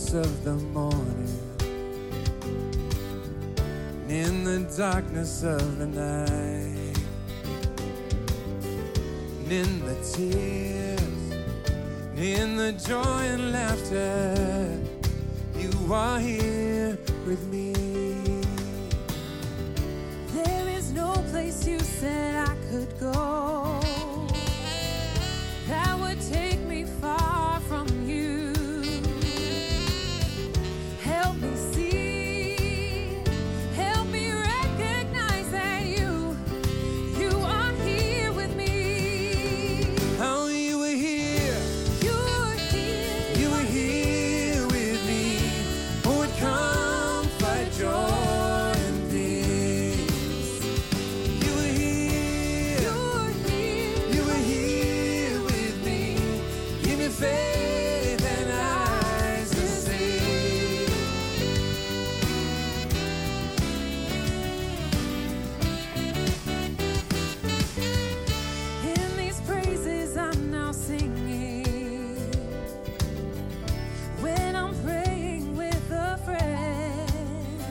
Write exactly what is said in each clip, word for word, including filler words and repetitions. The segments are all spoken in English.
brightness of the morning, and in the darkness of the night, and in the tears, and in the joy and laughter, you are here with me. There is no place you said I could go that would take me far from you. Help me see, help me recognize that you, you are here with me. Oh, you were here, You are here, you were here with me. Oh, it comfort, joy, and peace. You were here, you are here. you were here with me. Give me faith and eyes to see. In these praises I'm now singing, when I'm praying with a friend,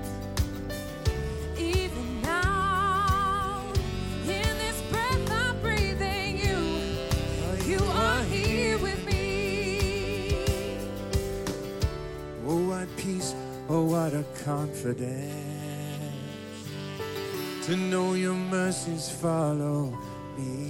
even now, in this breath I'm breathing, you, you are here with me. Oh, what peace, oh, what a confidence to know your mercies follow me.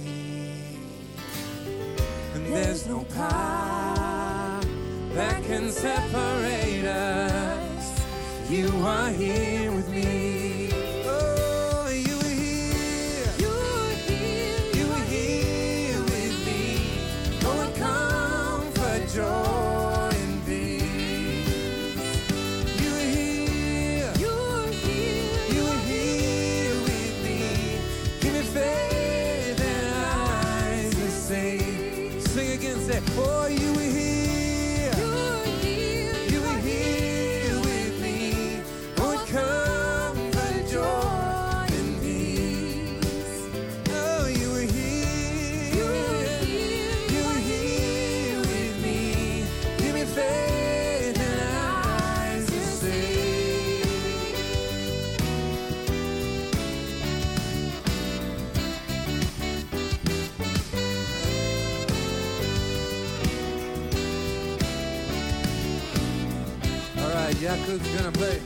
And there's no power that can separate us. You are here with me. Oh, you are here, You are here, you are here with me. Oh, and comfort, joy, and peace. You are here, you are here, you are here with me. Give me faith and eyes to see. Sing again, say, oh, you are here, you are here, you are here with me. Oh, and comfort, joy, and peace. Oh, you are here, you are here, you are here with me. Give me faith and eyes to see. All right, Yakub's gonna play.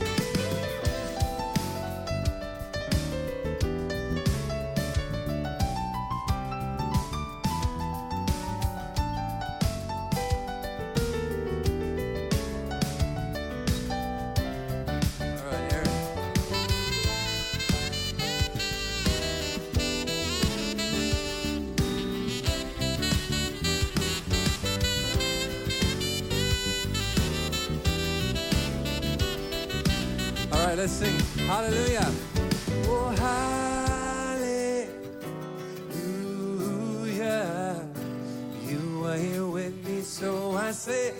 All right, Aaron. All right, let's sing. Hallelujah. Oh, hallelujah. You are here with me, so I say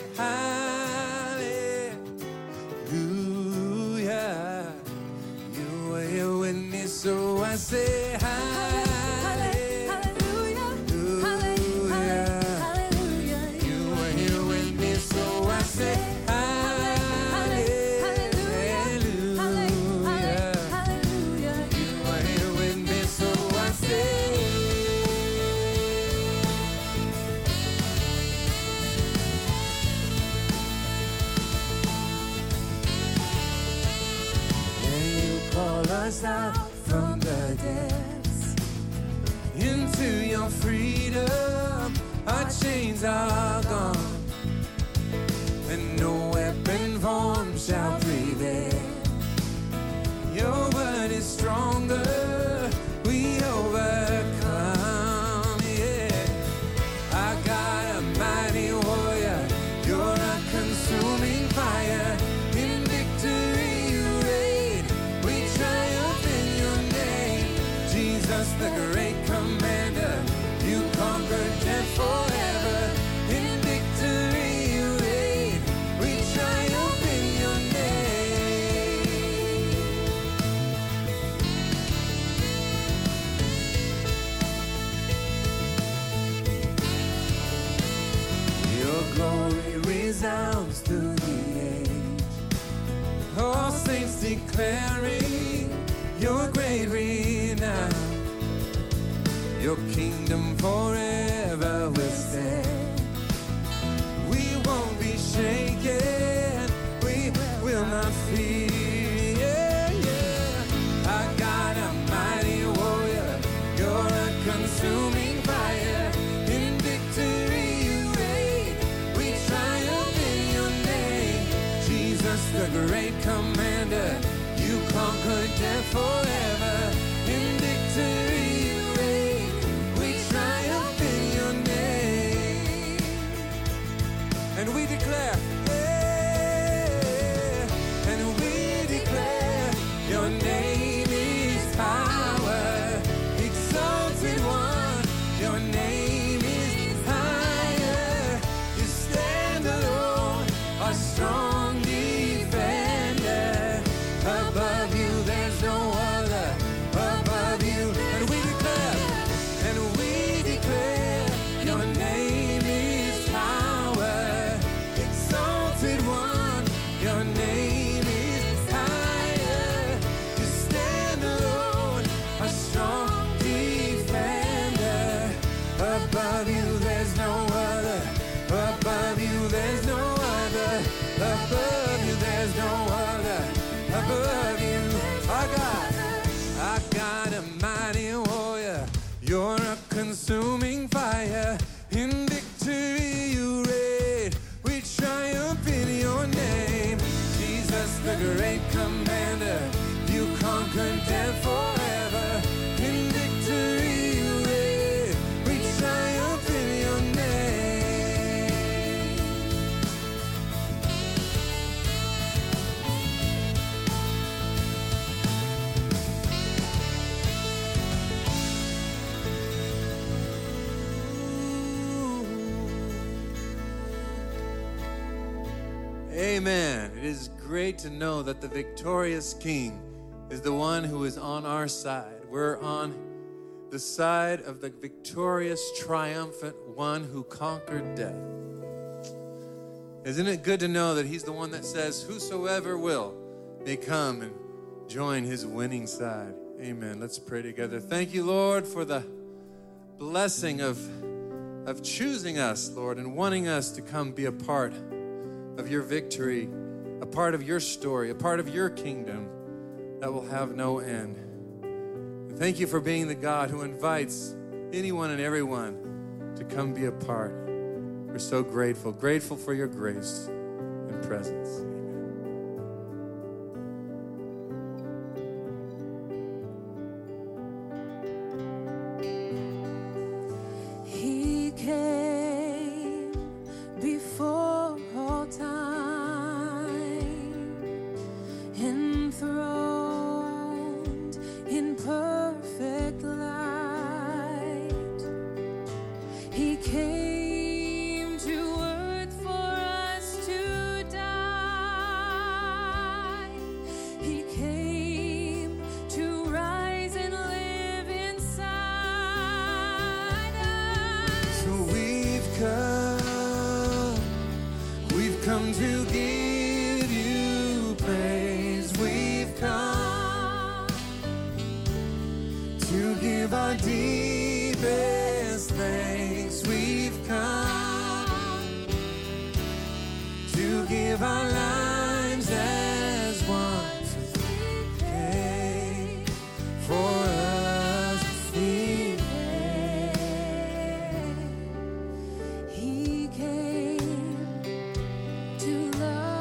hallelujah. You are here with me, so I say hallelujah. hallelujah, hallelujah, hallelujah. You are here with me, so I say hallelujah. You are here with me, so I say. And you call us out from the depths into your freedom. Our chains are gone, and no weapon formed shall prevail. Your word is stronger, we overcome, yeah. I got a mighty warrior, you're a consuming fire. In victory you reign, we triumph in your name. Jesus the great commander, you conquered death forever. In victory you reign, we triumph in your name. Your glory resounds through the declaring your great renown. Your kingdom forever will stand. We won't be shaken. We will not fear. Yeah, yeah. Our God, a mighty warrior. You're a consuming fire. In victory you reign. We triumph in your name. Jesus, the great commander. You conquered death forever. In victory you reign. We triumph in your name. And we declare, yeah, and we declare your name is power. Exalted one, your name is higher. You stand alone, a strong defender. Above you there's no other. Above you, and we declare, and we declare your name is power. Exalted one, your name is higher. You stand alone, a strong defender. Above you there's no other. Above you there's no other. Above you there's no other. Above you, our God, our God, a mighty warrior. You're a consuming fire. In victory you reign. We triumph in your name. Jesus, the great commander. You conquered death forever. In victory you reign. We triumph in your name. Amen. It is great to know that the victorious King is the one who is on our side. We're on the side of the victorious, triumphant one who conquered death. Isn't it good to know that he's the one that says, whosoever will may come and join his winning side. Amen. Let's pray together. Thank you, Lord, for the blessing of, of choosing us, Lord, and wanting us to come be a part of your victory, a part of your story, a part of your kingdom that will have no end. And thank you for being the God who invites anyone and everyone to come be a part. We're so grateful, grateful for your grace and presence. He came before all time, enthroned in perfect light. He came to earth for us to die. He came to rise and live inside us. So we've come, we've come to give you praise. We've come to give our deepest thanks. We've come to give our lives as one to pay for us. He He came to love.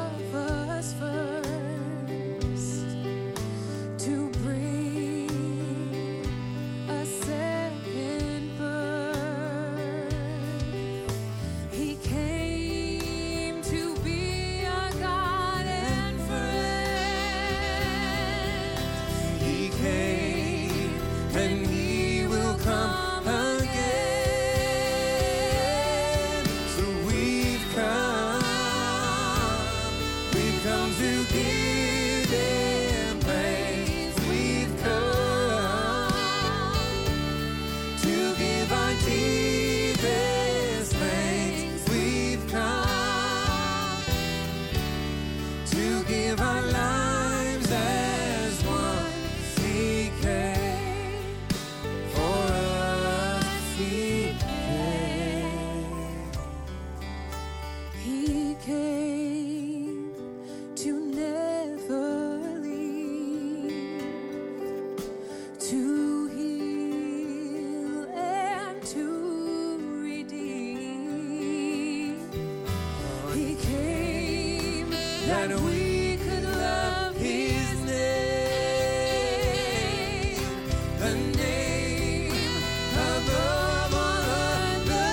that we could love His name, the name above all other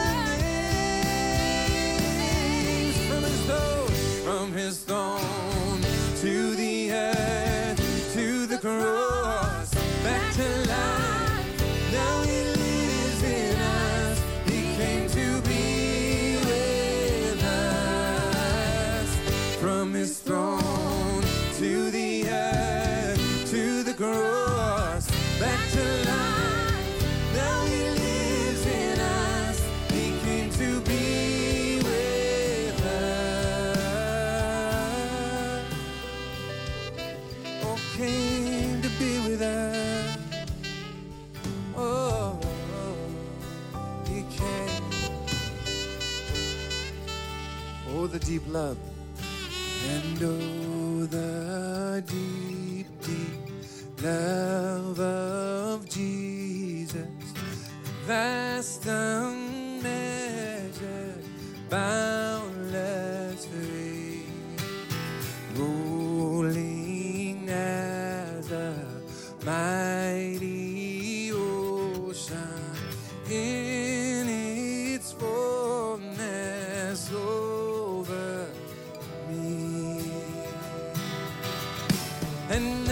names. From His throne, from His throne to the earth, to the cross, back to life. Now He lives in us. He came to be with us. From His throne to the earth, to the cross, back to life. Now He lives in us. He came to be with us. Oh, came to be with us. Oh, He came. Oh, the deep love. And oh, the deep, deep love of Jesus, vast, unmeasured, boundless, free, rolling as a mighty ocean in its fullness over me. And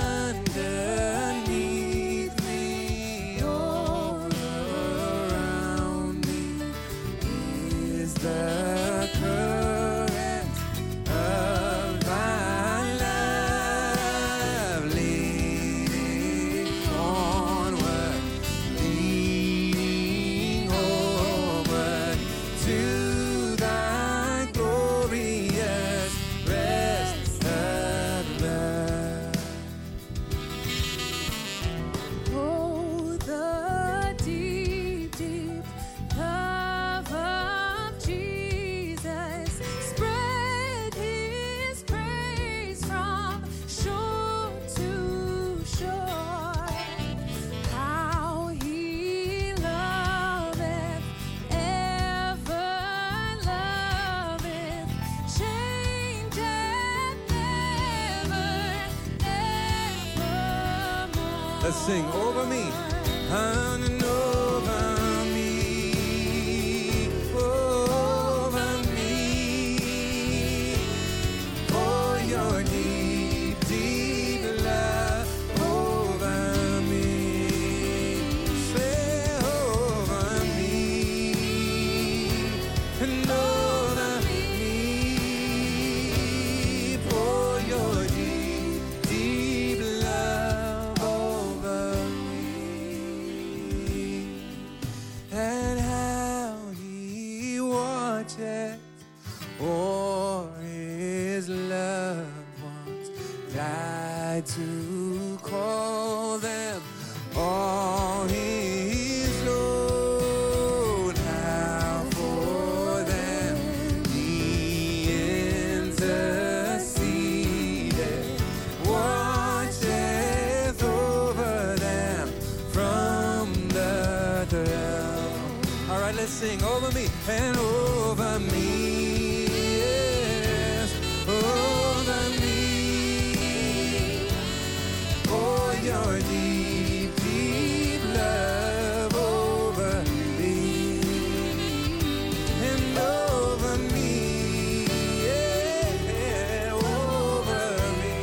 underneath me, all around me, is the current of Thy love, leading onward, leading homeward to Thy glorious rest above. Oh, the deep, deep love of Jesus, spread His praise from shore to shore. How He loveth, ever loveth, changeth never, evermore. Let's sing over me. And over me, over me, for your deep, deep love over me. Say over me, and over me, for your deep, deep love over me. And how He watches o'er His loved ones, died to call them all His own. How for them He interceded, watcheth over them from the throne. All right, let's sing over me and over me. Yes, over me. For your deep, deep love over me. And over me. Yeah, over me.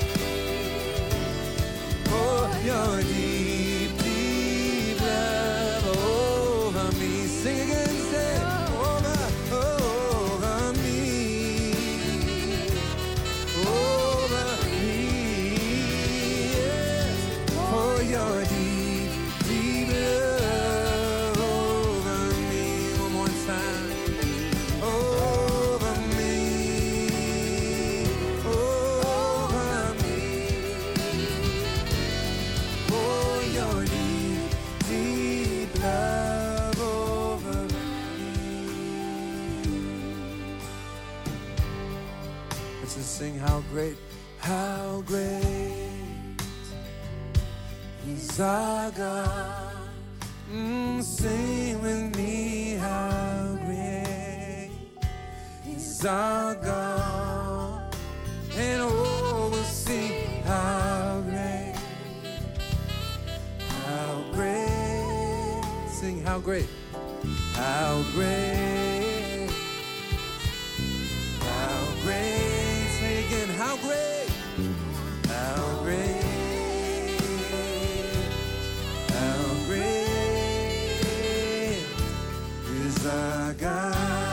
For your deep, deep love over me. Sing again, say over, over me, over me. Yes, for your deep, deep love over me. One more time, over me, over me. For your deep, deep love over me. Let's just sing how great, how great is our God. Mm, sing with me, how great is our God. how great, how great, how great, say again, how great, how great, how great is our God.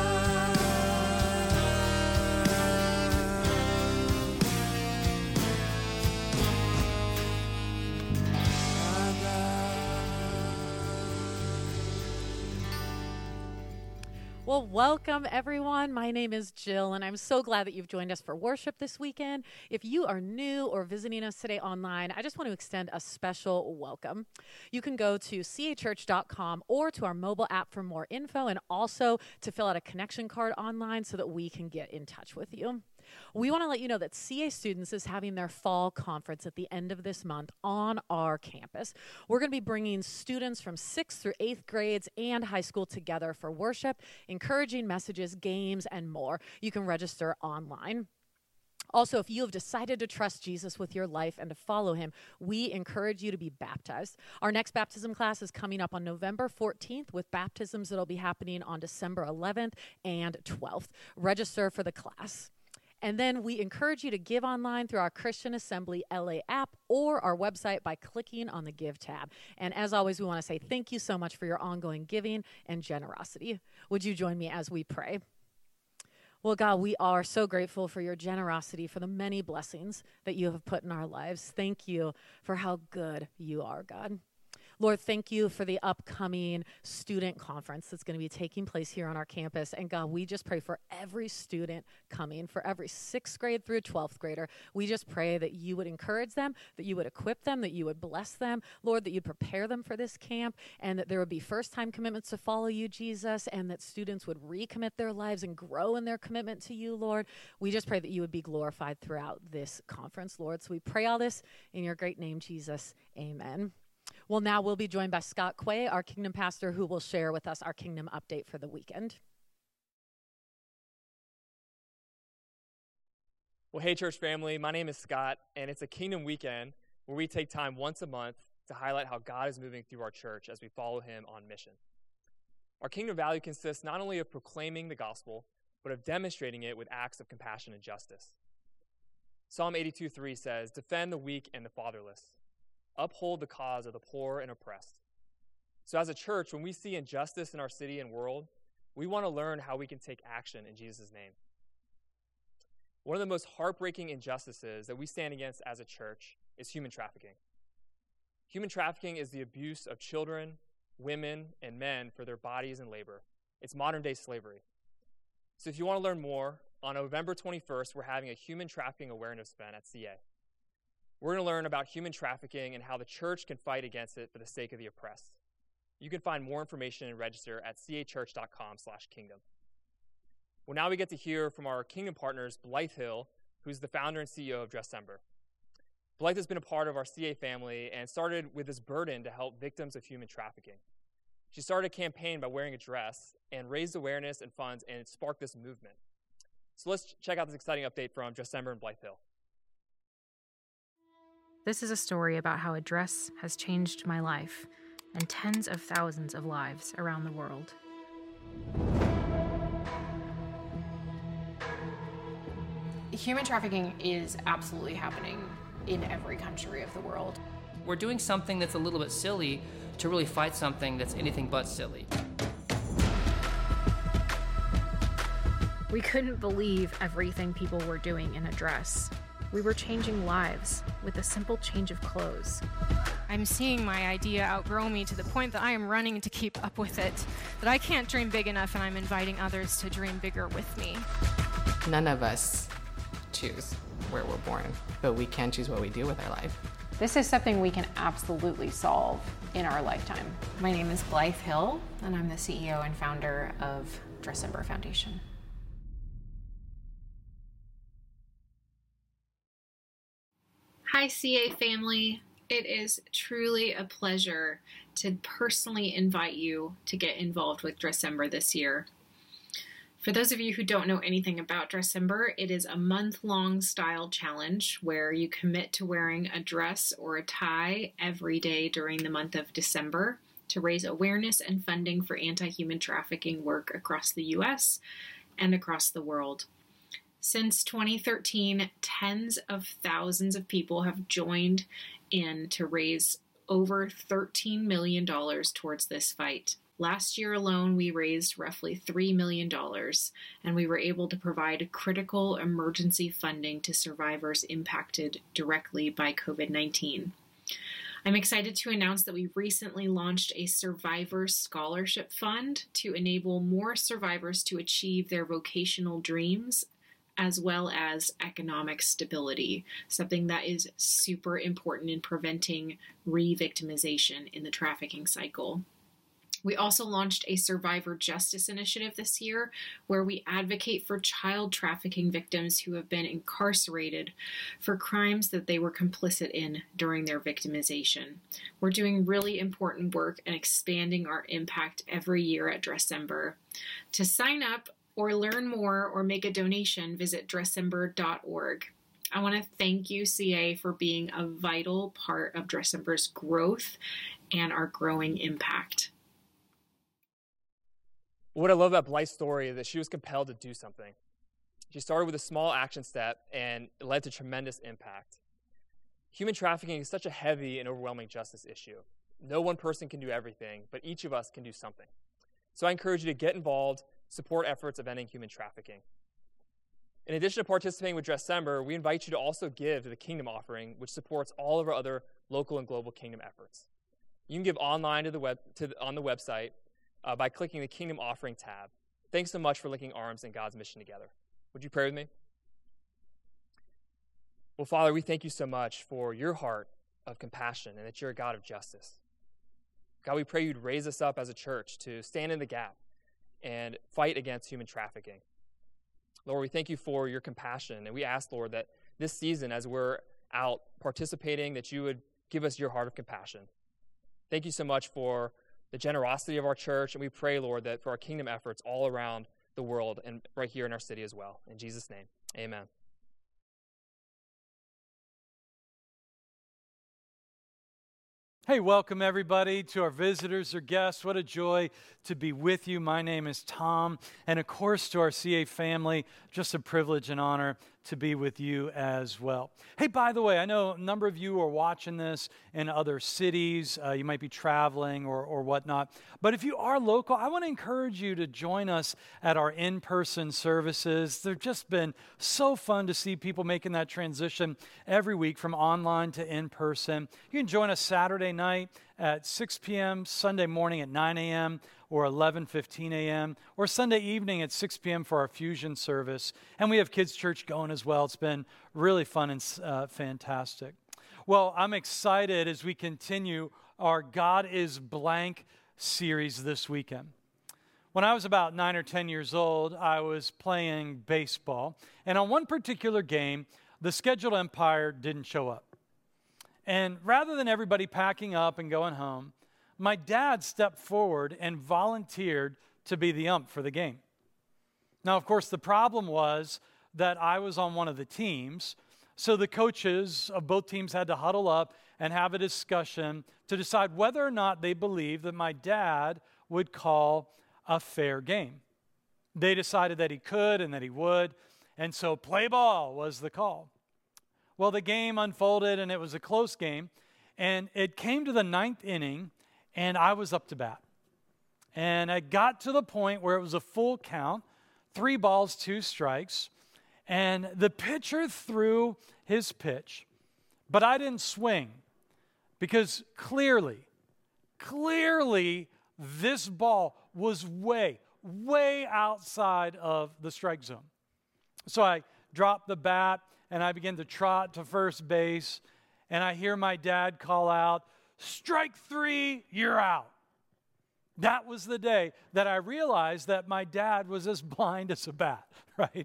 Well, welcome everyone. My name is Jill, and I'm so glad that you've joined us for worship this weekend. If you are new or visiting us today online, I just want to extend a special welcome. You can go to c a church dot com or to our mobile app for more info, and also to fill out a connection card online so that we can get in touch with you. We want to let you know that C A Students is having their fall conference at the end of this month on our campus. We're going to be bringing students from sixth through eighth grades and high school together for worship, encouraging messages, games, and more. You can register online. Also, if you have decided to trust Jesus with your life and to follow him, we encourage you to be baptized. Our next baptism class is coming up on November fourteenth with baptisms that will be happening on December eleventh and twelfth. Register for the class. And then we encourage you to give online through our Christian Assembly L A app or our website by clicking on the Give tab. And as always, we want to say thank you so much for your ongoing giving and generosity. Would you join me as we pray? Well, God, we are so grateful for your generosity, for the many blessings that you have put in our lives. Thank you for how good you are, God. Lord, thank you for the upcoming student conference that's going to be taking place here on our campus. And God, we just pray for every student coming, for every sixth grade through twelfth grader. We just pray that you would encourage them, that you would equip them, that you would bless them. Lord, that you'd prepare them for this camp, and that there would be first-time commitments to follow you, Jesus, and that students would recommit their lives and grow in their commitment to you, Lord. We just pray that you would be glorified throughout this conference, Lord. So we pray all this in your great name, Jesus. Amen. Well, now we'll be joined by Scott Quay, our Kingdom pastor, who will share with us our Kingdom update for the weekend. Well, hey, church family, my name is Scott, and it's a Kingdom weekend where we take time once a month to highlight how God is moving through our church as we follow him on mission. Our Kingdom value consists not only of proclaiming the gospel, but of demonstrating it with acts of compassion and justice. Psalm eighty-two three says, "Defend the weak and the fatherless. Uphold the cause of the poor and oppressed." So as a church, when we see injustice in our city and world, we want to learn how we can take action in Jesus' name. One of the most heartbreaking injustices that we stand against as a church is human trafficking. Human trafficking is the abuse of children, women, and men for their bodies and labor. It's modern-day slavery. So if you want to learn more, on November twenty-first, we're having a human trafficking awareness event at C A. We're going to learn about human trafficking and how the church can fight against it for the sake of the oppressed. You can find more information and register at c a church dot com slash kingdom. Well, now we get to hear from our Kingdom partners, Blythe Hill, who's the founder and C E O of Dressember. Blythe has been a part of our C A family and started with this burden to help victims of human trafficking. She started a campaign by wearing a dress and raised awareness and funds, and it sparked this movement. So let's check out this exciting update from Dressember and Blythe Hill. This is a story about how a dress has changed my life and tens of thousands of lives around the world. Human trafficking is absolutely happening in every country of the world. We're doing something that's a little bit silly to really fight something that's anything but silly. We couldn't believe everything people were doing in a dress. We were changing lives with a simple change of clothes. I'm seeing my idea outgrow me to the point that I am running to keep up with it, that I can't dream big enough, and I'm inviting others to dream bigger with me. None of us choose where we're born, but we can choose what we do with our life. This is something we can absolutely solve in our lifetime. My name is Blythe Hill, and I'm the C E O and founder of Dressember Foundation. Hi, C A family. It is truly a pleasure to personally invite you to get involved with Dressember this year. For those of you who don't know anything about Dressember, it is a month-long style challenge where you commit to wearing a dress or a tie every day during the month of December to raise awareness and funding for anti-human trafficking work across the U S and across the world. Since twenty thirteen, tens of thousands of people have joined in to raise over thirteen million dollars towards this fight. Last year alone, we raised roughly three million dollars, and we were able to provide critical emergency funding to survivors impacted directly by COVID nineteen. I'm excited to announce that we recently launched a Survivor Scholarship Fund to enable more survivors to achieve their vocational dreams, as well as economic stability, something that is super important in preventing re-victimization in the trafficking cycle. We also launched a Survivor Justice Initiative this year, where we advocate for child trafficking victims who have been incarcerated for crimes that they were complicit in during their victimization. We're doing really important work and expanding our impact every year at Dressember. To sign up or learn more or make a donation, visit dressember dot org. I want to thank you, C A, for being a vital part of Dressember's growth and our growing impact. What I love about Blythe's story is that she was compelled to do something. She started with a small action step, and it led to tremendous impact. Human trafficking is such a heavy and overwhelming justice issue. No one person can do everything, but each of us can do something. So I encourage you to get involved, support efforts of ending human trafficking. In addition to participating with Dressember, we invite you to also give to the Kingdom Offering, which supports all of our other local and global Kingdom efforts. You can give online to the web, to the, on the website, Uh, by clicking the Kingdom Offering tab. Thanks so much for linking arms in God's mission together. Would you pray with me? Well, Father, we thank you so much for your heart of compassion and that you're a God of justice. God, we pray you'd raise us up as a church to stand in the gap and fight against human trafficking. Lord, we thank you for your compassion, and we ask, Lord, that this season, as we're out participating, that you would give us your heart of compassion. Thank you so much for the generosity of our church, and we pray, Lord, that for our kingdom efforts all around the world and right here in our city as well. In Jesus' name, amen. Hey, welcome everybody to our visitors or guests. What a joy to be with you. My name is Tom, and of course to our C A family, just a privilege and honor to be with you as well. Hey, by the way, I know a number of you are watching this in other cities. Uh, you might be traveling or, or whatnot. But if you are local, I want to encourage you to join us at our in-person services. They've just been so fun to see people making that transition every week from online to in-person. You can join us Saturday night at six p.m., Sunday morning at nine a.m., or eleven fifteen a.m., or Sunday evening at six p.m. for our fusion service. And we have kids' church going as well. It's been really fun and uh, fantastic. Well, I'm excited as we continue our God is Blank series this weekend. When I was about nine or ten years old, I was playing baseball. And on one particular game, the scheduled umpire didn't show up. And rather than everybody packing up and going home, my dad stepped forward and volunteered to be the ump for the game. Now, of course, the problem was that I was on one of the teams, so the coaches of both teams had to huddle up and have a discussion to decide whether or not they believed that my dad would call a fair game. They decided that he could and that he would, and so play ball was the call. Well, the game unfolded, and it was a close game, and it came to the ninth inning, and I was up to bat. And I got to the point where it was a full count, three balls, two strikes, and the pitcher threw his pitch, but I didn't swing because clearly, clearly this ball was way, way outside of the strike zone. So I dropped the bat, and I began to trot to first base, and I hear my dad call out, "Strike three, you're out." That was the day that I realized that my dad was as blind as a bat, right?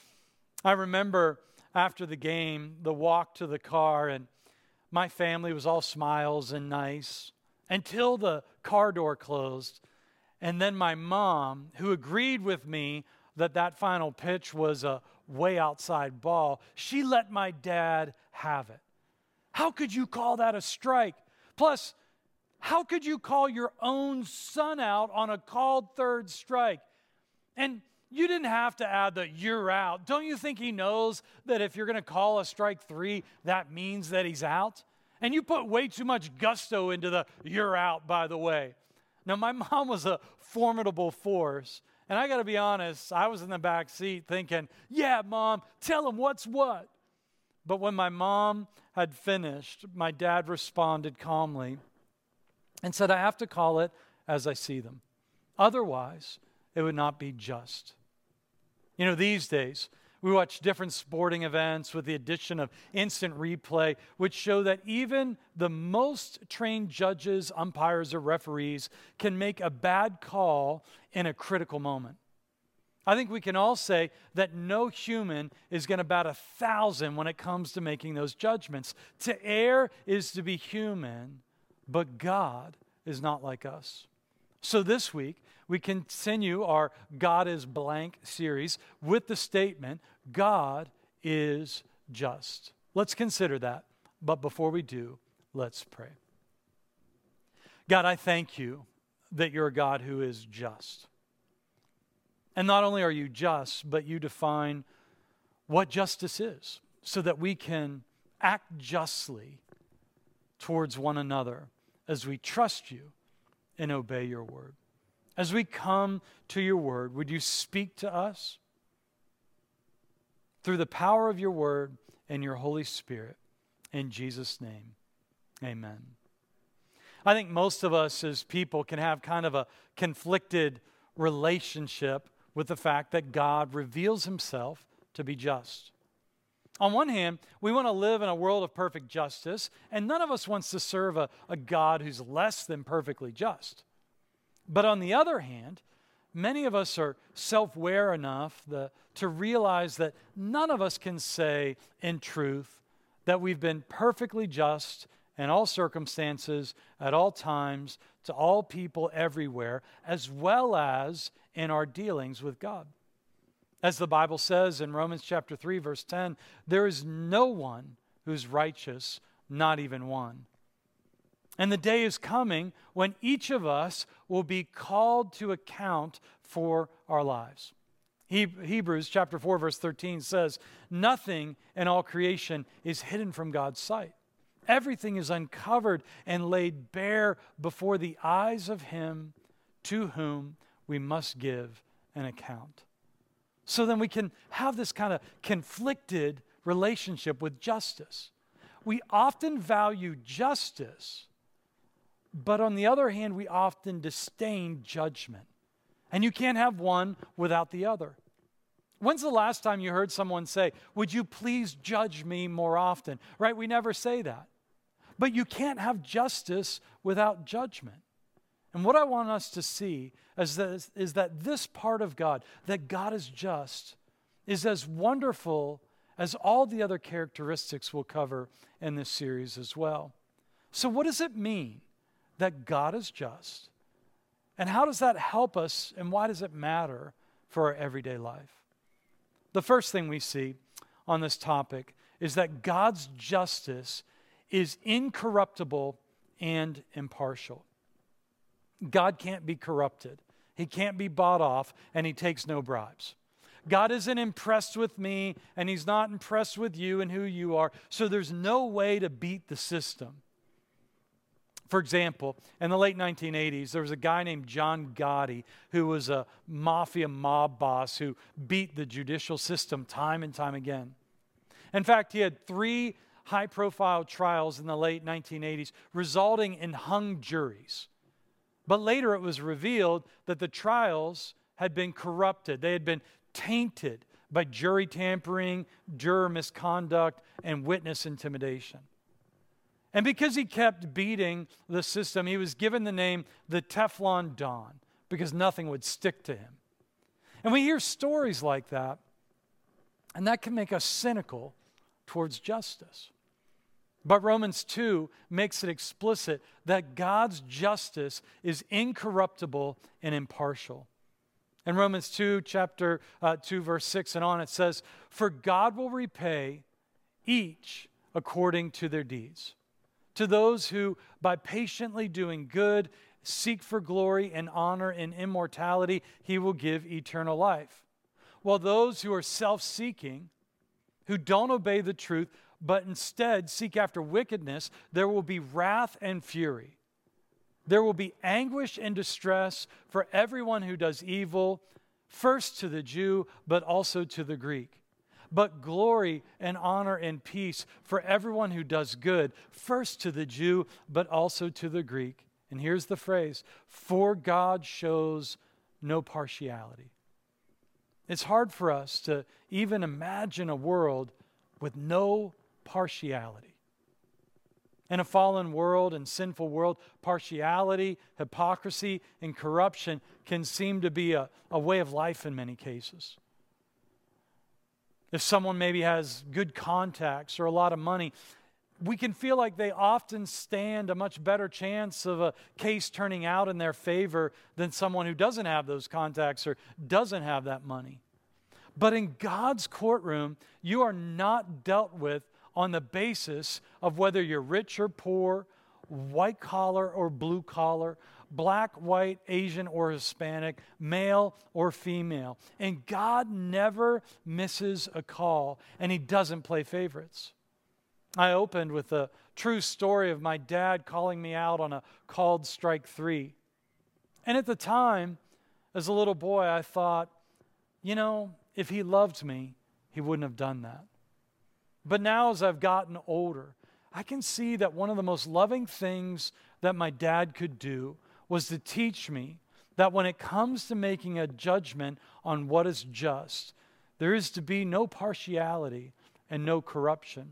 I remember after the game, the walk to the car, and my family was all smiles and nice until the car door closed. And then my mom, who agreed with me that that final pitch was a way outside ball, she let my dad have it. How could you call that a strike? Plus, How could you call your own son out on a called third strike? And you didn't have to add the "you're out." Don't you think he knows that if you're going to call a strike three, that means that he's out? And you put way too much gusto into the "you're out," by the way. Now, my mom was a formidable force. And I got to be honest, I was in the back seat thinking, yeah, Mom, tell him what's what. But when my mom had finished, my dad responded calmly and said, I have to call it as I see them. Otherwise, it would not be just. You know, these days, we watch different sporting events with the addition of instant replay, which show that even the most trained judges, umpires, or referees can make a bad call in a critical moment. I think we can all say that no human is going to bat a thousand when it comes to making those judgments. To err is to be human, but God is not like us. So this week, we continue our God is blank series with the statement, God is just. Let's consider that. But before we do, let's pray. God, I thank you that you're a God who is just. And not only are you just, but you define what justice is so that we can act justly towards one another as we trust you and obey your word. As we come to your word, would you speak to us through the power of your word and your Holy Spirit? In Jesus' name, amen. I think most of us as people can have kind of a conflicted relationship with the fact that God reveals himself to be just. On one hand, we want to live in a world of perfect justice, and none of us wants to serve a, a God who's less than perfectly just. But on the other hand, many of us are self-aware enough the, to realize that none of us can say in truth that we've been perfectly just in all circumstances, at all times, to all people everywhere, as well as in our dealings with God. As the Bible says in Romans chapter three, verse ten, there is no one who's righteous, not even one. And the day is coming when each of us will be called to account for our lives. He, Hebrews chapter four, verse thirteen says, nothing in all creation is hidden from God's sight. Everything is uncovered and laid bare before the eyes of him to whom we must give an account. So then we can have this kind of conflicted relationship with justice. We often value justice, but on the other hand, we often disdain judgment. And you can't have one without the other. When's the last time you heard someone say, would you please judge me more often? Right? We never say that. But you can't have justice without judgment. And what I want us to see is that, is that this part of God, that God is just, is as wonderful as all the other characteristics we'll cover in this series as well. So what does it mean that God is just? And how does that help us, and why does it matter for our everyday life? The first thing we see on this topic is that God's justice is incorruptible and impartial. God can't be corrupted. He can't be bought off, and he takes no bribes. God isn't impressed with me, and he's not impressed with you and who you are, so there's no way to beat the system. For example, in the late nineteen eighties, there was a guy named John Gotti who was a mafia mob boss who beat the judicial system time and time again. In fact, he had three high-profile trials in the late nineteen eighties, resulting in hung juries. But later it was revealed that the trials had been corrupted. They had been tainted by jury tampering, juror misconduct, and witness intimidation. And because he kept beating the system, he was given the name the Teflon Don, because nothing would stick to him. And we hear stories like that, and that can make us cynical towards justice. But Romans two makes it explicit that God's justice is incorruptible and impartial. In Romans two, chapter uh, two, verse six and on, it says, "For God will repay each according to their deeds. To those who, by patiently doing good, seek for glory and honor and immortality, he will give eternal life. While those who are self-seeking, who don't obey the truth, but instead seek after wickedness, there will be wrath and fury. There will be anguish and distress for everyone who does evil, first to the Jew, but also to the Greek. But glory and honor and peace for everyone who does good, first to the Jew, but also to the Greek. And here's the phrase, for God shows no partiality. It's hard for us to even imagine a world with no partiality. In a fallen world and sinful world, partiality, hypocrisy, and corruption can seem to be a, a way of life in many cases. If someone maybe has good contacts or a lot of money, we can feel like they often stand a much better chance of a case turning out in their favor than someone who doesn't have those contacts or doesn't have that money. But in God's courtroom, you are not dealt with on the basis of whether you're rich or poor, white collar or blue collar, black, white, Asian or Hispanic, male or female. And God never misses a call, and he doesn't play favorites. I opened with a true story of my dad calling me out on a called strike three. And at the time, as a little boy, I thought, you know, if he loved me, he wouldn't have done that. But now as I've gotten older, I can see that one of the most loving things that my dad could do was to teach me that when it comes to making a judgment on what is just, there is to be no partiality and no corruption.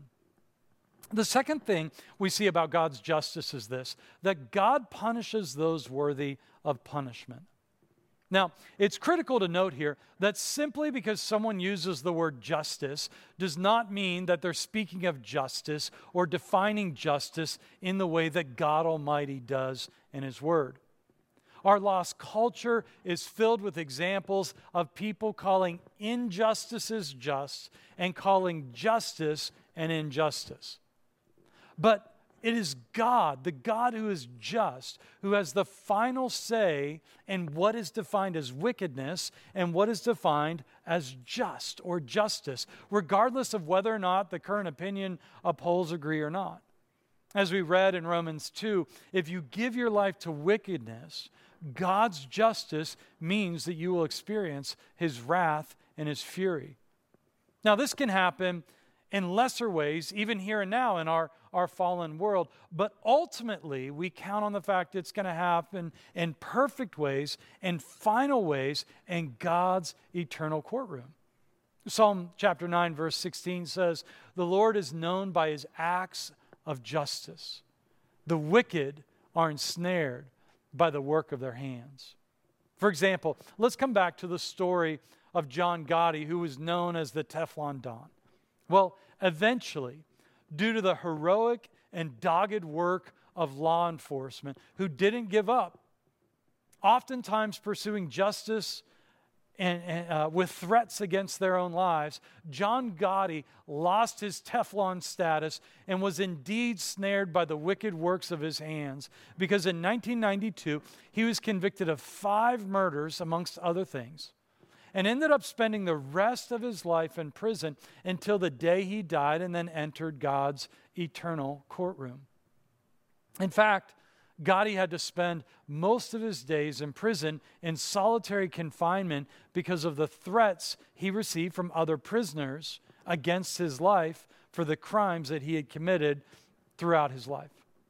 The second thing we see about God's justice is this, that God punishes those worthy of punishment. Now, it's critical to note here that simply because someone uses the word justice does not mean that they're speaking of justice or defining justice in the way that God Almighty does in His Word. Our lost culture is filled with examples of people calling injustices just and calling justice an injustice. But it is God, the God who is just, who has the final say in what is defined as wickedness and what is defined as just or justice, regardless of whether or not the current opinion of polls agree or not. As we read in Romans two, if you give your life to wickedness, God's justice means that you will experience His wrath and His fury. Now, this can happen in lesser ways, even here and now in our, our fallen world. But ultimately, we count on the fact it's going to happen in perfect ways and final ways in God's eternal courtroom. Psalm chapter nine, verse sixteen says, "The Lord is known by His acts of justice. The wicked are ensnared by the work of their hands." For example, let's come back to the story of John Gotti, who was known as the Teflon Don. Well, eventually, due to the heroic and dogged work of law enforcement who didn't give up, oftentimes pursuing justice and, and uh, with threats against their own lives, John Gotti lost his Teflon status and was indeed snared by the wicked works of his hands, because in nineteen ninety-two, he was convicted of five murders, amongst other things, and ended up spending the rest of his life in prison until the day he died and then entered God's eternal courtroom. In fact, Gotti had to spend most of his days in prison in solitary confinement because of the threats he received from other prisoners against his life for the crimes that he had committed throughout his life.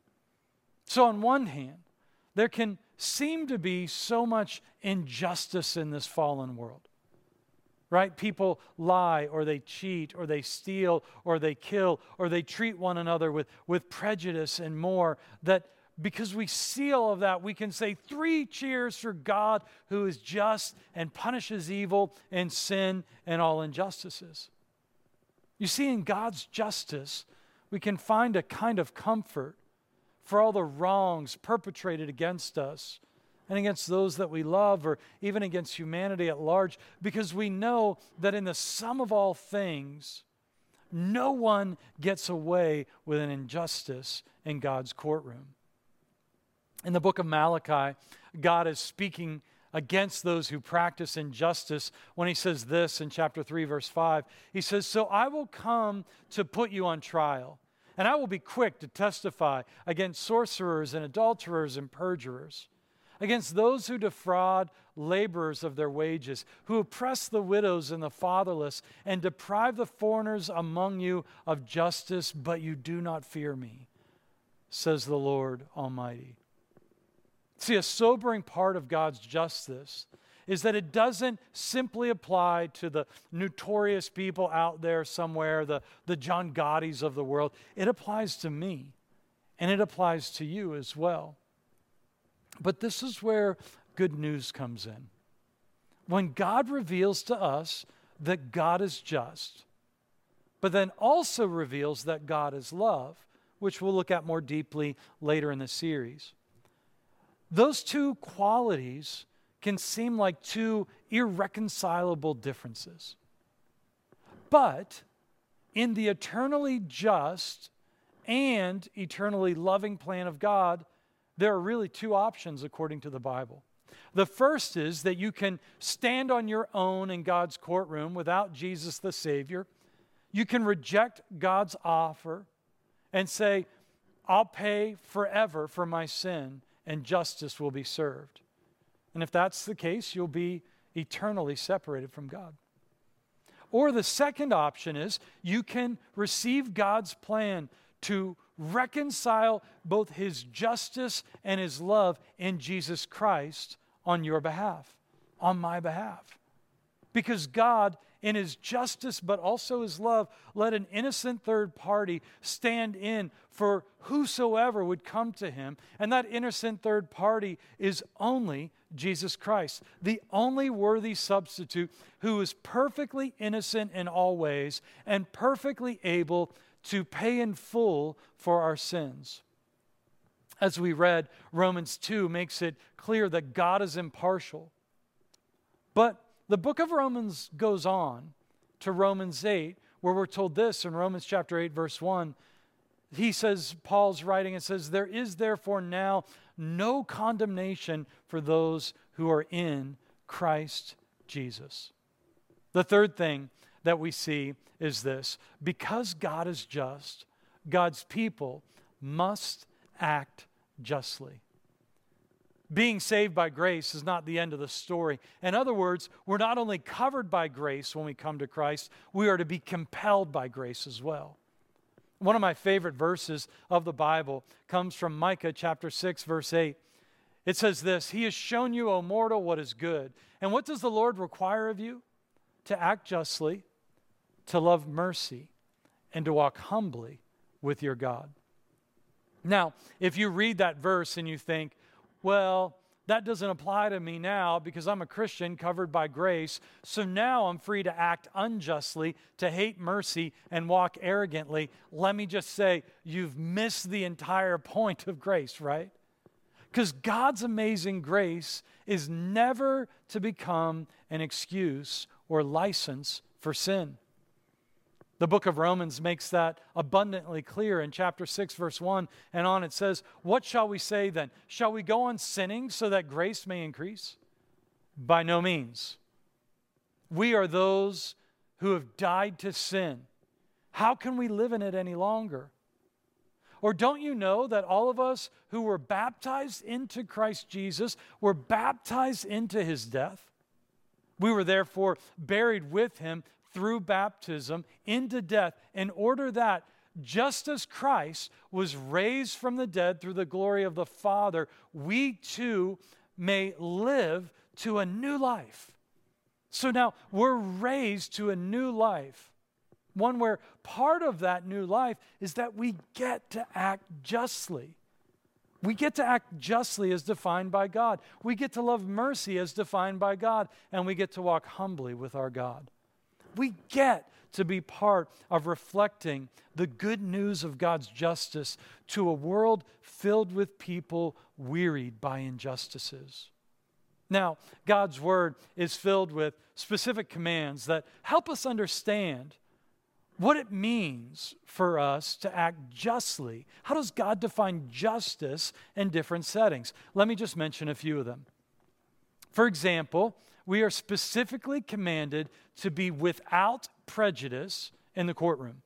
So on one hand, there can seem to be so much injustice in this fallen world. Right? People lie, or they cheat, or they steal, or they kill, or they treat one another with, with prejudice and more, that because we see all of that, we can say three cheers for God who is just and punishes evil and sin and all injustices. You see, in God's justice, we can find a kind of comfort for all the wrongs perpetrated against us and against those that we love, or even against humanity at large, because we know that in the sum of all things, no one gets away with an injustice in God's courtroom. In the book of Malachi, God is speaking against those who practice injustice when he says this in chapter three, verse five. He says, "So I will come to put you on trial, and I will be quick to testify against sorcerers and adulterers and perjurers, against those who defraud laborers of their wages, who oppress the widows and the fatherless, and deprive the foreigners among you of justice, but you do not fear me, says the Lord Almighty." See, a sobering part of God's justice is that it doesn't simply apply to the notorious people out there somewhere, the, the John Gottis of the world. It applies to me, and it applies to you as well. But this is where good news comes in. When God reveals to us that God is just, but then also reveals that God is love, which we'll look at more deeply later in the series. Those two qualities can seem like two irreconcilable differences. But in the eternally just and eternally loving plan of God, there are really two options according to the Bible. The first is that you can stand on your own in God's courtroom without Jesus the Savior. You can reject God's offer and say, "I'll pay forever for my sin, and justice will be served." And if that's the case, you'll be eternally separated from God. Or the second option is you can receive God's plan to reconcile both his justice and his love in Jesus Christ on your behalf, on my behalf. Because God, in his justice but also his love, let an innocent third party stand in for whosoever would come to him. And that innocent third party is only Jesus Christ, the only worthy substitute who is perfectly innocent in all ways and perfectly able to pay in full for our sins. As we read, Romans two makes it clear that God is impartial. But the book of Romans goes on to Romans eight, where we're told this in Romans chapter eight, verse one. He says, Paul's writing and says, "There is therefore now no condemnation for those who are in Christ Jesus." The third thing that we see is this: because God is just, God's people must act justly. Being saved by grace is not the end of the story. In other words, we're not only covered by grace when we come to Christ, we are to be compelled by grace as well. One of my favorite verses of the Bible comes from Micah chapter six, verse eight. It says this: "He has shown you, O mortal, what is good. And what does the Lord require of you? To act justly, to love mercy, and to walk humbly with your God." Now, if you read that verse and you think, well, that doesn't apply to me now because I'm a Christian covered by grace, so now I'm free to act unjustly, to hate mercy, and walk arrogantly. Let me just say, you've missed the entire point of grace, right? Because God's amazing grace is never to become an excuse or license for sin. The book of Romans makes that abundantly clear in chapter six, verse one and on. It says, "What shall we say then? Shall we go on sinning so that grace may increase? By no means. We are those who have died to sin. How can we live in it any longer? Or don't you know that all of us who were baptized into Christ Jesus were baptized into his death? We were therefore buried with him through baptism into death, in order that, just as Christ was raised from the dead through the glory of the Father, we too may live to a new life." So now we're raised to a new life, one where part of that new life is that we get to act justly. We get to act justly as defined by God. We get to love mercy as defined by God, and we get to walk humbly with our God. We get to be part of reflecting the good news of God's justice to a world filled with people wearied by injustices. Now, God's word is filled with specific commands that help us understand what it means for us to act justly. How does God define justice in different settings? Let me just mention a few of them. For example, we are specifically commanded to be without prejudice in the courtroom.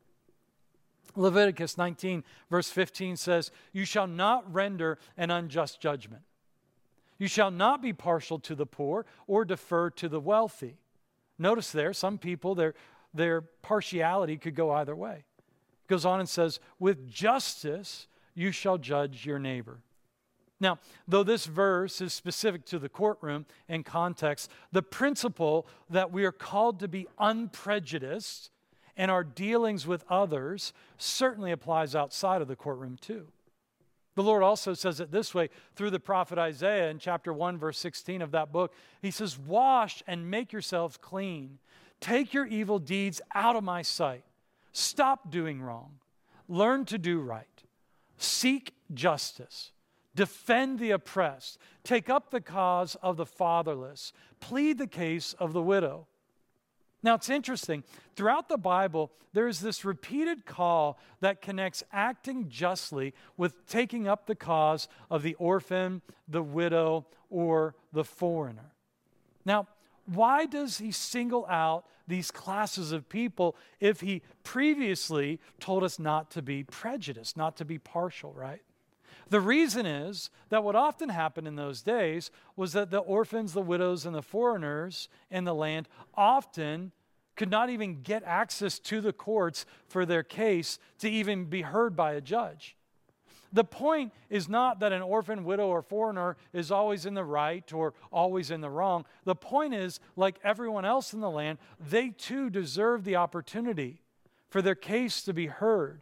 Leviticus nineteen, verse fifteen says, "You shall not render an unjust judgment. You shall not be partial to the poor or defer to the wealthy." Notice there, some people, their, their partiality could go either way. It goes on and says, "With justice you shall judge your neighbor." Now, though this verse is specific to the courtroom in context, the principle that we are called to be unprejudiced in our dealings with others certainly applies outside of the courtroom too. The Lord also says it this way through the prophet Isaiah in chapter one, verse sixteen of that book. He says, "Wash and make yourselves clean. Take your evil deeds out of my sight. Stop doing wrong. Learn to do right. Seek justice. Defend the oppressed. Take up the cause of the fatherless. Plead the case of the widow." Now, it's interesting. Throughout the Bible, there is this repeated call that connects acting justly with taking up the cause of the orphan, the widow, or the foreigner. Now, why does he single out these classes of people if he previously told us not to be prejudiced, not to be partial, right? The reason is that what often happened in those days was that the orphans, the widows, and the foreigners in the land often could not even get access to the courts for their case to even be heard by a judge. The point is not that an orphan, widow, or foreigner is always in the right or always in the wrong. The point is, like everyone else in the land, they too deserve the opportunity for their case to be heard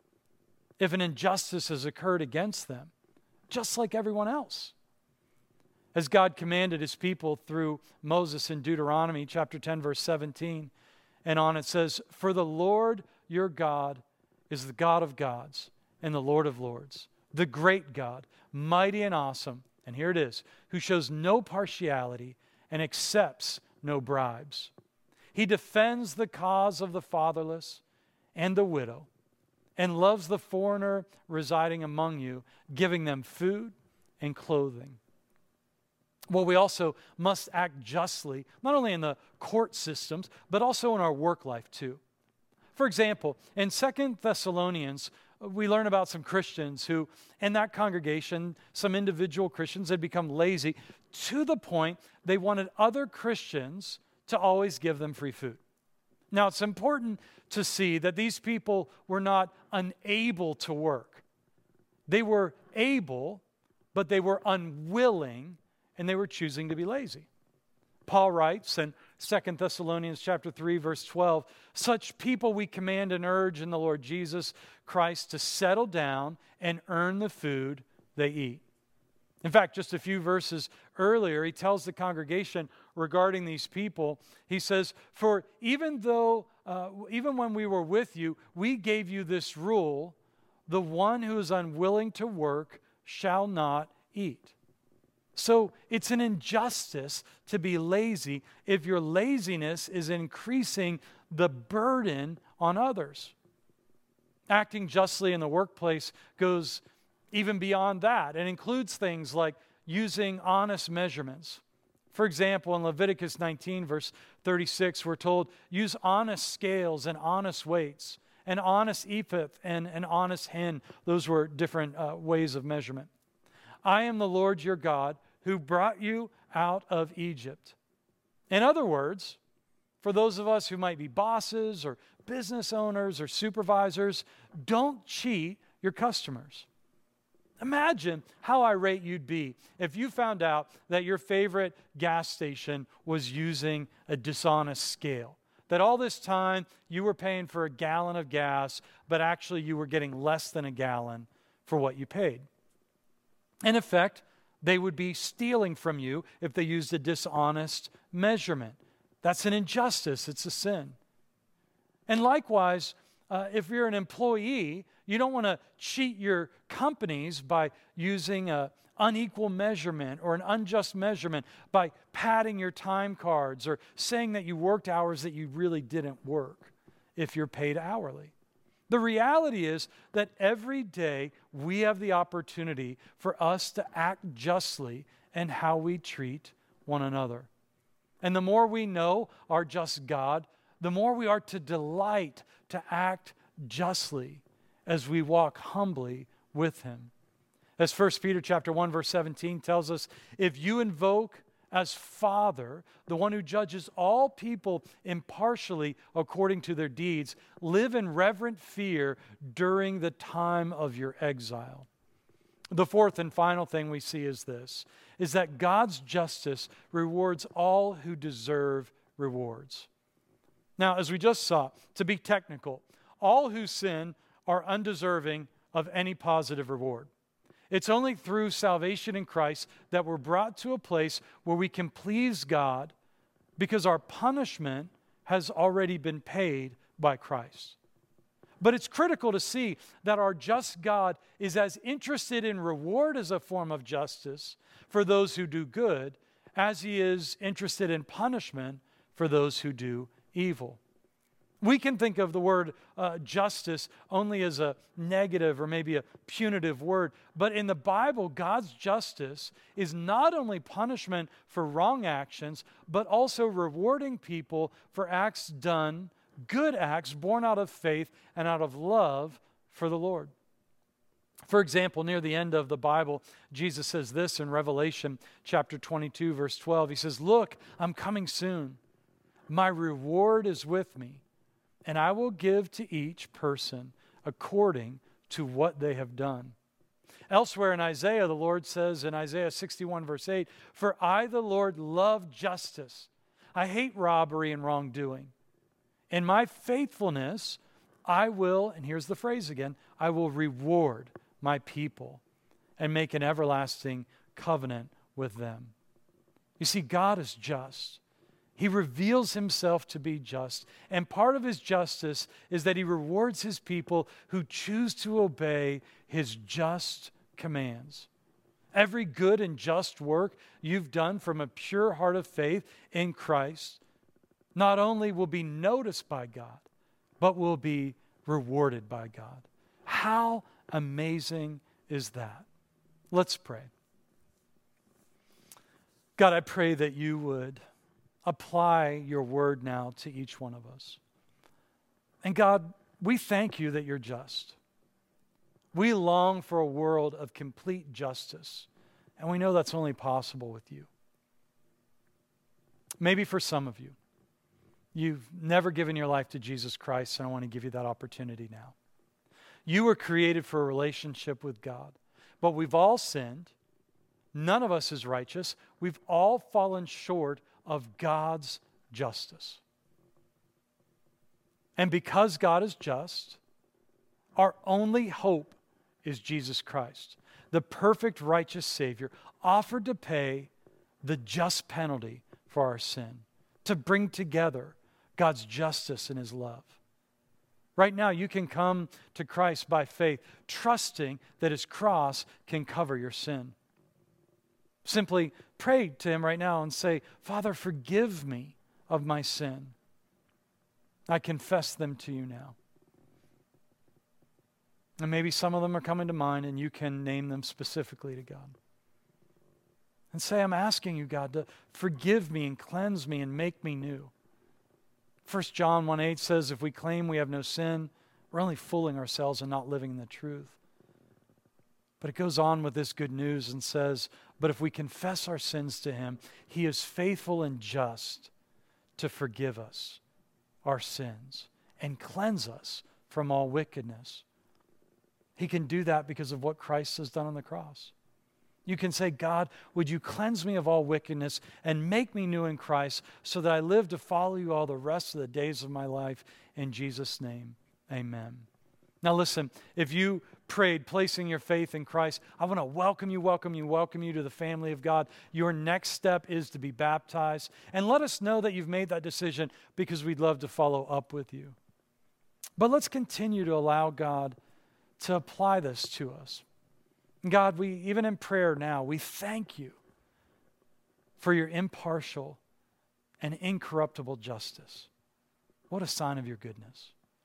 if an injustice has occurred against them, just like everyone else. As God commanded his people through Moses in Deuteronomy chapter ten, verse seventeen, and on it says, "For the Lord your God is the God of gods and the Lord of lords, the great God, mighty and awesome," and here it is, "who shows no partiality and accepts no bribes. He defends the cause of the fatherless and the widow, and loves the foreigner residing among you, giving them food and clothing." Well, we also must act justly, not only in the court systems, but also in our work life too. For example, in Second Thessalonians, we learn about some Christians who, in that congregation, some individual Christians had become lazy to the point they wanted other Christians to always give them free food. Now, it's important to see that these people were not unable to work. They were able, but they were unwilling, and they were choosing to be lazy. Paul writes in Second Thessalonians chapter three, verse twelve, "Such people we command and urge in the Lord Jesus Christ to settle down and earn the food they eat." In fact, just a few verses earlier, he tells the congregation regarding these people, he says, "For even though, uh, even when we were with you, we gave you this rule, the one who is unwilling to work shall not eat." So it's an injustice to be lazy if your laziness is increasing the burden on others. Acting justly in the workplace goes even beyond that. It includes things like using honest measurements. For example, in Leviticus nineteen, verse thirty-six, we're told, "Use honest scales and honest weights, an honest ephah and an honest hin." Those were different uh, ways of measurement. "I am the Lord your God who brought you out of Egypt." In other words, for those of us who might be bosses or business owners or supervisors, don't cheat your customers. Imagine how irate you'd be if you found out that your favorite gas station was using a dishonest scale. That all this time you were paying for a gallon of gas, but actually you were getting less than a gallon for what you paid. In effect, they would be stealing from you if they used a dishonest measurement. That's an injustice. It's a sin. And likewise, uh, if you're an employee, you don't want to cheat your companies by using an unequal measurement or an unjust measurement by padding your time cards or saying that you worked hours that you really didn't work. if you're paid hourly. The reality is that every day we have the opportunity for us to act justly in how we treat one another. And the more we know our just God, the more we are to delight to act justly as we walk humbly with him. As First Peter chapter one, verse seventeen tells us, if you invoke as Father the one who judges all people impartially according to their deeds, live in reverent fear during the time of your exile. The fourth and final thing we see is this, is that God's justice rewards all who deserve rewards. Now, as we just saw, to be technical, all who sin are undeserving of any positive reward. It's only through salvation in Christ that we're brought to a place where we can please God because our punishment has already been paid by Christ. But it's critical to see that our just God is as interested in reward as a form of justice for those who do good as he is interested in punishment for those who do evil. We can think of the word uh, justice only as a negative or maybe a punitive word, but in the Bible, God's justice is not only punishment for wrong actions, but also rewarding people for acts done, good acts born out of faith and out of love for the Lord. For example, near the end of the Bible, Jesus says this in Revelation chapter twenty-two, verse twelve. He says, "Look, I'm coming soon. My reward is with me, and I will give to each person according to what they have done." Elsewhere in Isaiah, the Lord says in Isaiah sixty-one, verse eight, "For I, the Lord, love justice. I hate robbery and wrongdoing. In my faithfulness, I will," and here's the phrase again, "I will reward my people and make an everlasting covenant with them." You see, God is just. He reveals himself to be just. And part of his justice is that he rewards his people who choose to obey his just commands. Every good and just work you've done from a pure heart of faith in Christ not only will be noticed by God, but will be rewarded by God. How amazing is that? Let's pray. God, I pray that you would apply your word now to each one of us. And God, we thank you that you're just. We long for a world of complete justice, and we know that's only possible with you. Maybe for some of you, you've never given your life to Jesus Christ, and I want to give you that opportunity now. You were created for a relationship with God, but we've all sinned. None of us is righteous. We've all fallen short of God's justice. And because God is just, our only hope is Jesus Christ, the perfect righteous Savior, offered to pay the just penalty for our sin, to bring together God's justice and his love. Right now, you can come to Christ by faith, trusting that his cross can cover your sin. Simply pray to him right now and say, "Father, forgive me of my sin. I confess them to you now." And maybe some of them are coming to mind and you can name them specifically to God. And say, "I'm asking you, God, to forgive me and cleanse me and make me new." First John one eight says, if we claim we have no sin, we're only fooling ourselves and not living in the truth. But it goes on with this good news and says, but if we confess our sins to him, he is faithful and just to forgive us our sins and cleanse us from all wickedness. He can do that because of what Christ has done on the cross. You can say, "God, would you cleanse me of all wickedness and make me new in Christ so that I live to follow you all the rest of the days of my life." In Jesus' name, amen. Now listen, if you prayed placing your faith in Christ, I want to welcome you, welcome you, welcome you to the family of God. Your next step is to be baptized. And let us know that you've made that decision because we'd love to follow up with you. But let's continue to allow God to apply this to us. God, we even in prayer now, we thank you for your impartial and incorruptible justice. What a sign of your goodness.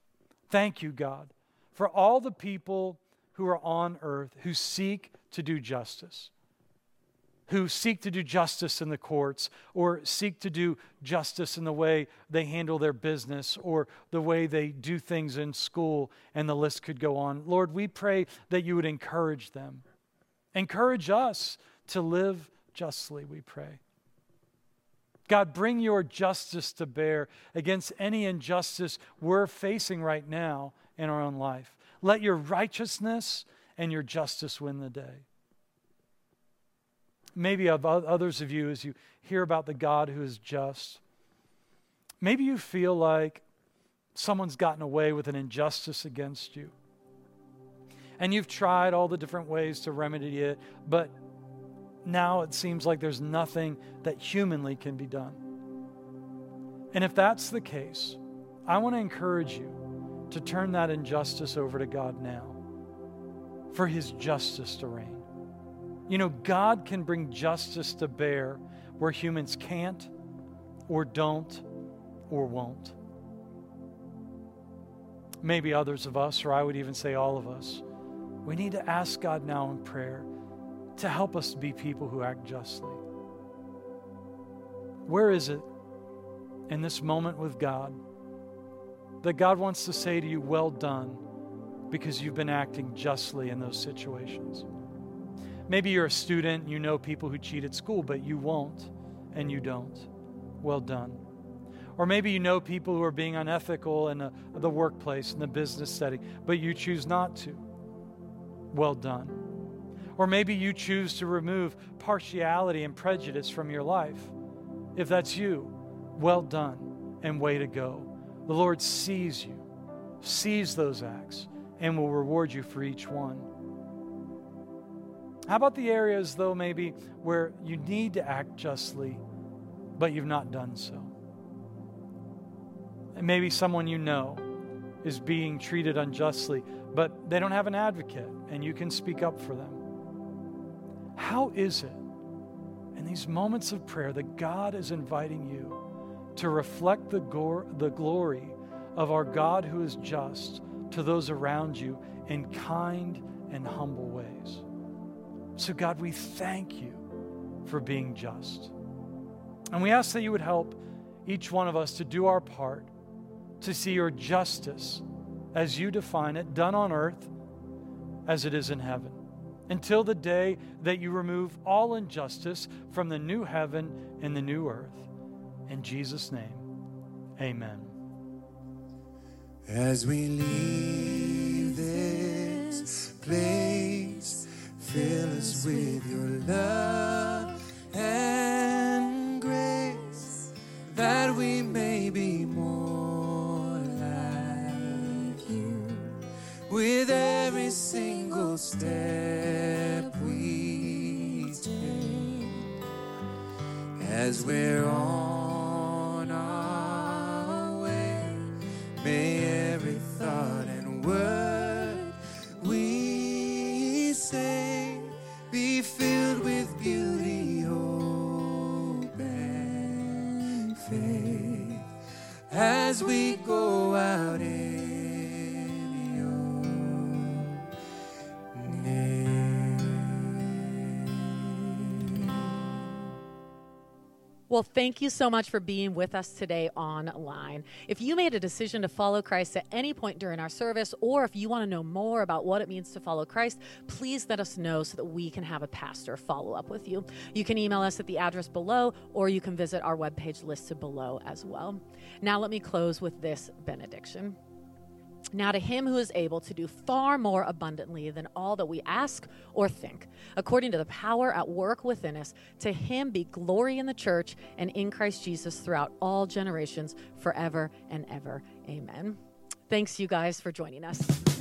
Thank you, God, for all the people who are on earth who seek to do justice, who seek to do justice in the courts, or seek to do justice in the way they handle their business, or the way they do things in school, and the list could go on. Lord, we pray that you would encourage them. Encourage us to live justly, we pray. God, bring your justice to bear against any injustice we're facing right now in our own life. Let your righteousness and your justice win the day. Maybe of others of you, as you hear about the God who is just, maybe you feel like someone's gotten away with an injustice against you. And you've tried all the different ways to remedy it, but now it seems like there's nothing that humanly can be done. And if that's the case, I want to encourage you to turn that injustice over to God now for his justice to reign. You know, God can bring justice to bear where humans can't or don't or won't. Maybe others of us, or I would even say all of us, we need to ask God now in prayer to help us be people who act justly. Where is it in this moment with God that God wants to say to you, well done, because you've been acting justly in those situations? Maybe you're a student, you know people who cheat at school, but you won't and you don't. Well done. Or maybe you know people who are being unethical in the, the workplace, in the business setting, but you choose not to. Well done. Or maybe you choose to remove partiality and prejudice from your life. If that's you, well done and way to go. The Lord sees you, sees those acts, and will reward you for each one. How about the areas, though, maybe where you need to act justly, but you've not done so? And maybe someone you know is being treated unjustly, but they don't have an advocate, and you can speak up for them. How is it in these moments of prayer that God is inviting you to reflect the, go- the glory of our God who is just to those around you in kind and humble ways? So God, we thank you for being just. And we ask that you would help each one of us to do our part to see your justice as you define it, done on earth as it is in heaven, until the day that you remove all injustice from the new heaven and the new earth. In Jesus' name, amen. As we leave this place, fill us with your love and grace, that we may be more like you with every single step we take. As we're on our way, may every thought and word we say be filled with beauty, hope, and faith as we go out in your name. Well, thank you so much for being with us today online. If you made a decision to follow Christ at any point during our service, or if you want to know more about what it means to follow Christ, please let us know so that we can have a pastor follow up with you. You can email us at the address below, or you can visit our webpage listed below as well. Now let me close with this benediction. Now to him who is able to do far more abundantly than all that we ask or think, according to the power at work within us, to him be glory in the church and in Christ Jesus throughout all generations, forever and ever. Amen. Thanks, you guys, for joining us.